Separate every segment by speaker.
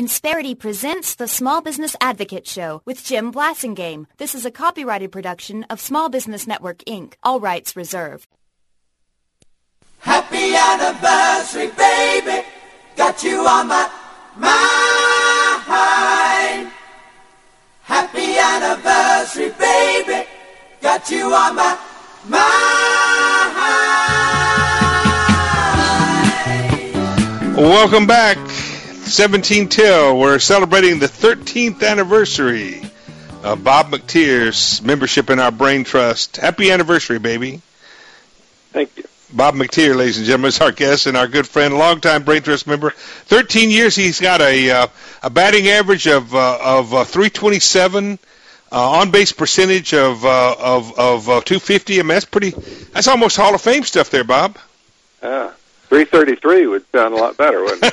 Speaker 1: Insperity presents the Small Business Advocate Show with Jim Blasingame. This is a copyrighted production of Small Business Network, Inc. All rights reserved.
Speaker 2: Happy anniversary, baby. Got you on my mind. Happy anniversary, baby. Got you on my mind.
Speaker 3: Welcome back. 17 till. We're celebrating the 13th anniversary of Bob McTeer's membership in our Brain Trust. Happy anniversary, baby.
Speaker 4: Thank you.
Speaker 3: Bob McTeer, ladies and gentlemen, is our guest and our good friend, longtime Brain Trust member. 13 years. He's got a batting average of 327, on base percentage of 250. I mean, that's almost Hall of Fame stuff there, Bob.
Speaker 4: 333 would sound a lot better, wouldn't it?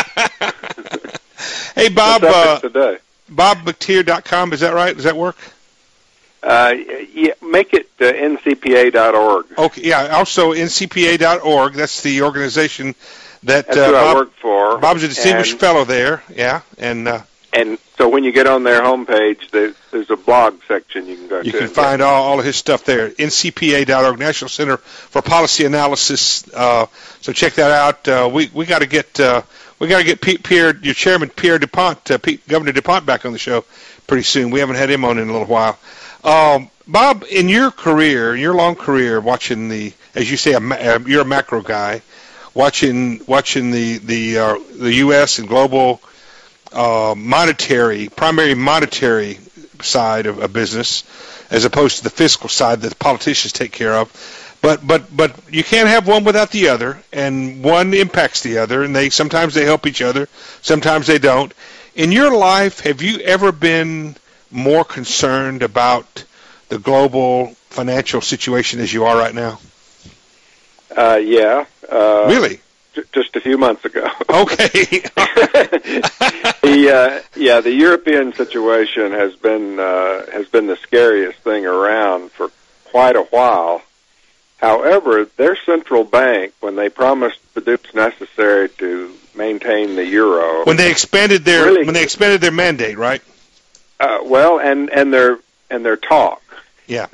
Speaker 3: Hey, Bob.
Speaker 4: Today.
Speaker 3: BobMcTeer.com, is that right? Does that work?
Speaker 4: Yeah, make it ncpa.org.
Speaker 3: Okay, yeah, also ncpa.org. That's the organization that
Speaker 4: That's who I work for.
Speaker 3: Bob's a distinguished fellow there, yeah. And
Speaker 4: so when you get on their homepage, there's a blog section you can go to.
Speaker 3: You can find all of his stuff there, ncpa.org, National Center for Policy Analysis. So check that out. We got to get Pierre, your chairman, Pierre DuPont, Governor DuPont, back on the show pretty soon. We haven't had him on in a little while. Bob, in your long career, watching as you say, you're a macro guy, watching the U.S. and global primary monetary side of a business, as opposed to the fiscal side that the politicians take care of. But you can't have one without the other, and one impacts the other, and sometimes they help each other, sometimes they don't. In your life, have you ever been more concerned about the global financial situation as you are right now?
Speaker 4: Yeah.
Speaker 3: Really?
Speaker 4: Just a few months ago.
Speaker 3: Okay.
Speaker 4: The European situation has been the scariest thing around for quite a while. However, their central bank, when they promised to do what's necessary to maintain the euro,
Speaker 3: when they expanded their mandate, right?
Speaker 4: And their talk.
Speaker 3: Yeah.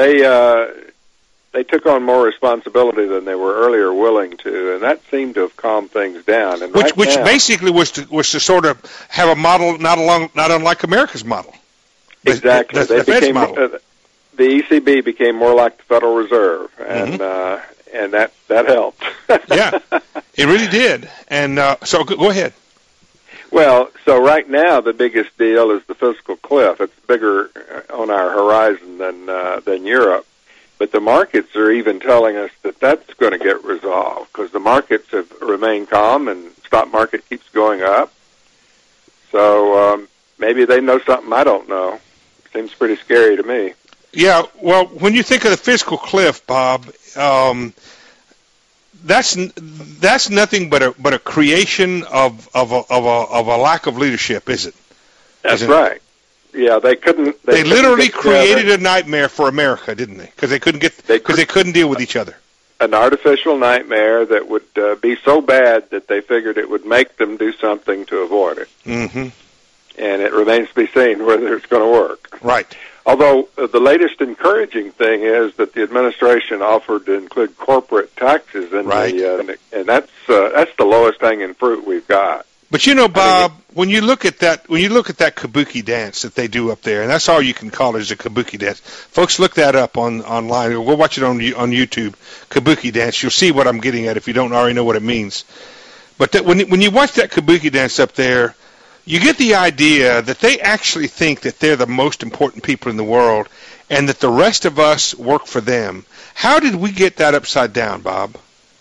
Speaker 4: They took on more responsibility than they were earlier willing to, and that seemed to have calmed things down. And
Speaker 3: which basically was to sort of have a model not unlike America's model.
Speaker 4: Exactly.
Speaker 3: The Fed's model.
Speaker 4: The ECB became more like the Federal Reserve, and that helped.
Speaker 3: Yeah, it really did. And so go ahead.
Speaker 4: Well, so right now the biggest deal is the fiscal cliff. It's bigger on our horizon than Europe. But the markets are even telling us that that's going to get resolved because the markets have remained calm and the stock market keeps going up. So maybe they know something I don't know. Seems pretty scary to me.
Speaker 3: Yeah, well, when you think of the fiscal cliff, Bob, that's nothing but a creation of a lack of leadership, is it?
Speaker 4: That's right. Yeah, they couldn't.
Speaker 3: They literally created a nightmare for America, didn't they? Because they couldn't deal with each other.
Speaker 4: An artificial nightmare that would be so bad that they figured it would make them do something to avoid it. Mm-hmm. And it remains to be seen whether it's going to work.
Speaker 3: Right.
Speaker 4: Although the latest encouraging thing is that the administration offered to include corporate taxes in and that's the lowest hanging fruit we've got.
Speaker 3: But Bob, when you look at that kabuki dance that they do up there, and that's all you can call it is a kabuki dance. Folks, look that up online. We'll watch it on YouTube. Kabuki dance. You'll see what I'm getting at if you don't already know what it means. But when you watch that kabuki dance up there, you get the idea that they actually think that they're the most important people in the world, and that the rest of us work for them. How did we get that upside down, Bob?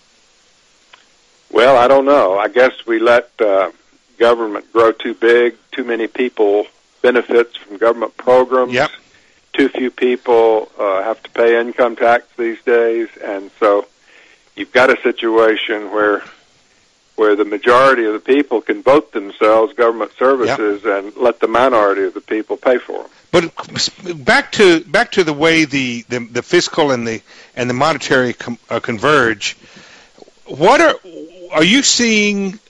Speaker 4: Well, I don't know. I guess we let government grow too big. Too many people benefits from government programs.
Speaker 3: Yep.
Speaker 4: Too few people have to pay income tax these days, and so you've got a situation where the majority of the people can vote themselves government services and let the minority of the people pay for them.
Speaker 3: But back to the way the fiscal and the monetary converge. What are you seeing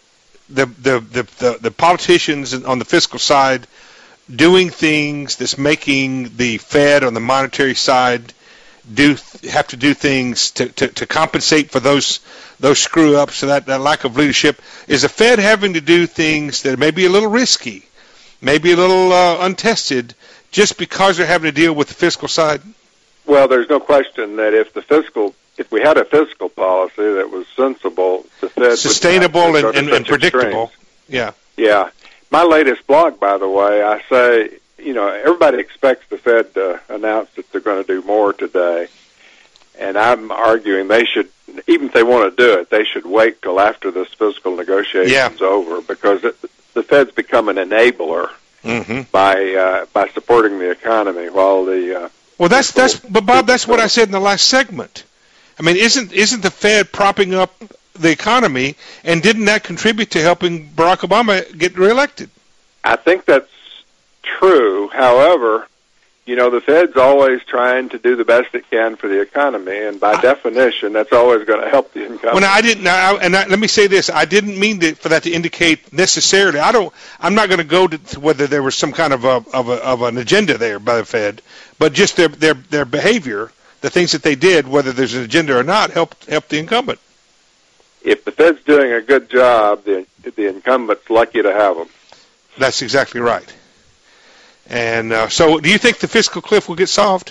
Speaker 3: the politicians on the fiscal side doing things that's making the Fed on the monetary side have to do things to compensate for those screw ups, so that lack of leadership? Is the Fed having to do things that may be a little risky, maybe a little untested, just because they're having to deal with the fiscal side?
Speaker 4: Well, there's no question that if we had a fiscal policy that was sensible, the Fed
Speaker 3: sustainable and predictable.
Speaker 4: Extremes. Yeah. My latest blog, by the way, I say, everybody expects the Fed to announce that they're going to do more today. And I'm arguing they should, even if they want to do it, they should wait till after this fiscal negotiation's over, because the Fed's become an enabler by supporting the economy while the
Speaker 3: but Bob, that's what I said in the last segment. I mean, isn't the Fed propping up the economy, and didn't that contribute to helping Barack Obama get reelected?
Speaker 4: I think that's true. However, the Fed's always trying to do the best it can for the economy, and by definition, that's always going to help the economy.
Speaker 3: Well, let me say this: I didn't mean for that to indicate necessarily. I'm not going to go to whether there was some kind of an agenda there by the Fed, but just their behavior, the things that they did, whether there's an agenda or not, helped the incumbent.
Speaker 4: If the Fed's doing a good job, the incumbent's lucky to have them.
Speaker 3: That's exactly right. And so, do you think the fiscal cliff will get solved?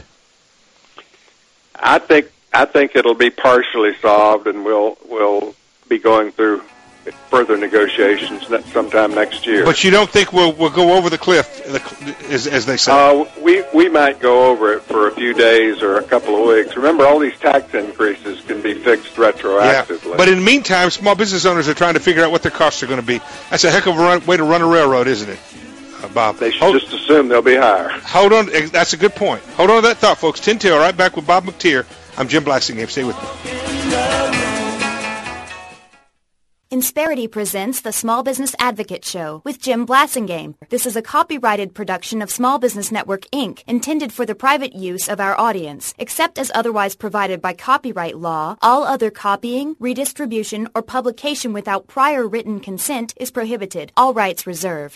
Speaker 4: I think it'll be partially solved, and we'll be going through further negotiations sometime next year.
Speaker 3: But you don't think we'll go over the cliff, as they say?
Speaker 4: We might go over it for a few days or a couple of weeks. Remember, all these tax increases can be fixed retroactively.
Speaker 3: Yeah. But in the meantime, small business owners are trying to figure out what their costs are going to be. That's a heck of a way to run a railroad, isn't it, Bob?
Speaker 4: They should just assume they'll be higher.
Speaker 3: Hold on. That's a good point. Hold on to that thought, folks. 10 till, right back with Bob McTeer. I'm Jim Blassingame. Stay with me.
Speaker 1: Insperity presents the Small Business Advocate Show with Jim Blassingame. This is a copyrighted production of Small Business Network, Inc., intended for the private use of our audience. Except as otherwise provided by copyright law, all other copying, redistribution, or publication without prior written consent is prohibited. All rights reserved.